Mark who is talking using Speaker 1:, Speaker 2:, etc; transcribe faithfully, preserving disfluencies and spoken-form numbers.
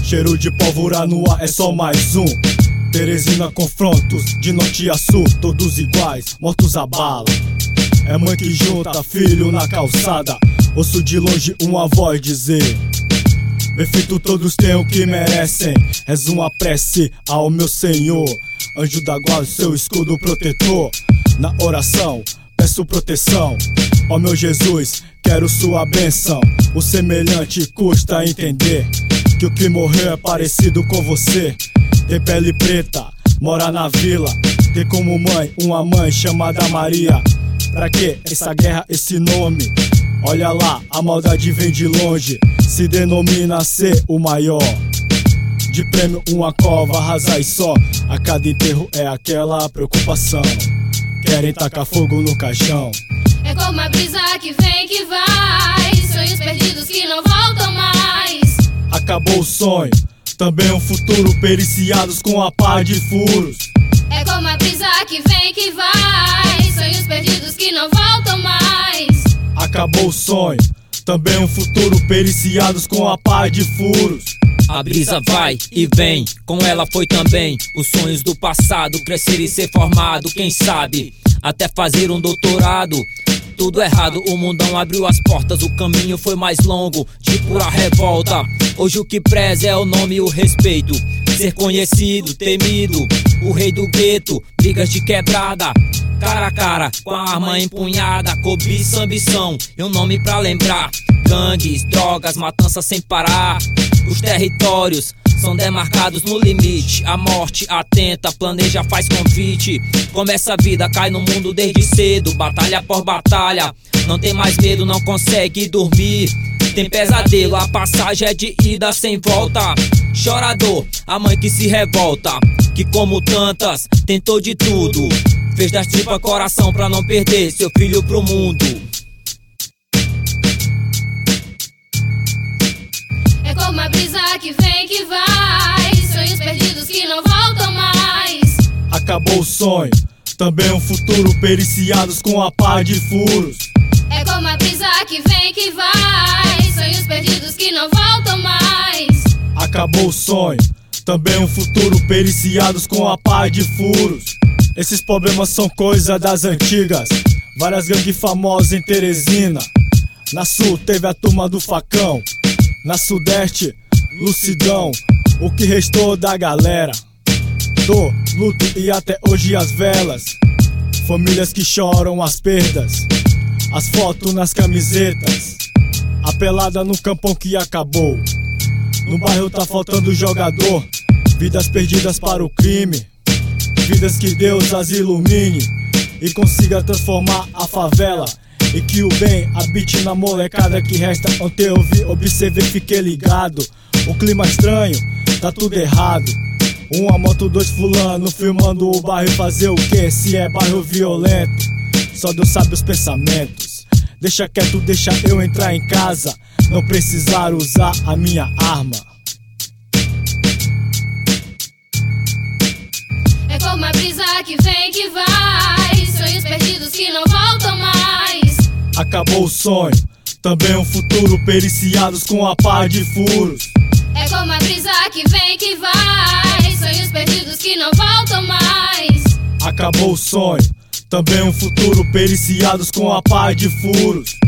Speaker 1: Cheiro de pólvora no ar é só mais um. Teresina confrontos, de norte a sul, todos iguais, mortos a bala. É mãe que junta filho na calçada. Ouço de longe uma voz dizer: bem feito, todos têm o que merecem. Rezo uma prece ao meu Senhor, anjo da guarda, seu escudo protetor. Na oração peço proteção, ó meu Jesus, quero sua bênção. O semelhante custa entender que o que morreu é parecido com você. Tem pele preta, mora na vila, tem como mãe uma mãe chamada Maria. Pra que essa guerra, esse nome? Olha lá, a maldade vem de longe, se denomina ser o maior. De prêmio uma cova rasa e só, a cada enterro é aquela preocupação. Querem tacar fogo no caixão.
Speaker 2: É como a brisa que vem que vai, sonhos perdidos que não voltam mais.
Speaker 1: Acabou o sonho, também um futuro, periciados com a pá de furos.
Speaker 2: É como a brisa que vem que vai, sonhos perdidos que não voltam mais.
Speaker 1: Acabou o sonho, também um futuro, periciados com a pá de furos.
Speaker 3: A brisa vai e vem, com ela foi também os sonhos do passado, crescer e ser formado, quem sabe até fazer um doutorado. Tudo errado, o mundão abriu as portas, o caminho foi mais longo, de pura revolta. Hoje o que preza é o nome e o respeito, ser conhecido, temido, o rei do gueto, brigas de quebrada, cara a cara, com a arma empunhada, cobiça, ambição e um nome pra lembrar. Gangues, drogas, matança sem parar. Os territórios são demarcados no limite. A morte atenta, planeja, faz convite. Começa a vida, cai no mundo desde cedo, batalha por batalha. Não tem mais medo, não consegue dormir. Tem pesadelo, a passagem é de ida sem volta. Chorador, a mãe que se revolta, que como tantas, tentou de tudo. Fez das tripas coração pra não perder seu filho pro mundo.
Speaker 2: É como a brisa que vem que vai, sonhos perdidos que não voltam mais.
Speaker 1: Acabou o sonho, também um futuro, periciados com a pá de furos.
Speaker 2: É como a brisa que vem que vai, sonhos perdidos que não voltam mais.
Speaker 1: Acabou o sonho, também um futuro, periciados com a pá de furos. Esses problemas são coisa das antigas, várias gangues famosas em Teresina. Na sul teve a turma do facão, na sudeste, Lucidão, o que restou da galera. Dor, luto e até hoje as velas. Famílias que choram as perdas, as fotos nas camisetas, a pelada no campão que acabou. No bairro tá faltando jogador, vidas perdidas para o crime. Vidas que Deus as ilumine e consiga transformar a favela. E que o bem habite na molecada que resta. Ontem eu vi, observei, fiquei ligado. O clima estranho, tá tudo errado. Uma moto, dois fulano filmando o bairro. Fazer o que se é bairro violento? Só Deus sabe os pensamentos. Deixa quieto, deixa eu entrar em casa, não precisar usar a minha arma.
Speaker 2: É como a brisa que vem que vai, sonhos perdidos que não voltam mais.
Speaker 1: Acabou o sonho, também um futuro, periciados com a pá de furos.
Speaker 2: É como a brisa que vem que vai, sonhos perdidos que não voltam mais.
Speaker 1: Acabou o sonho, também um futuro, periciados com a pá de furos.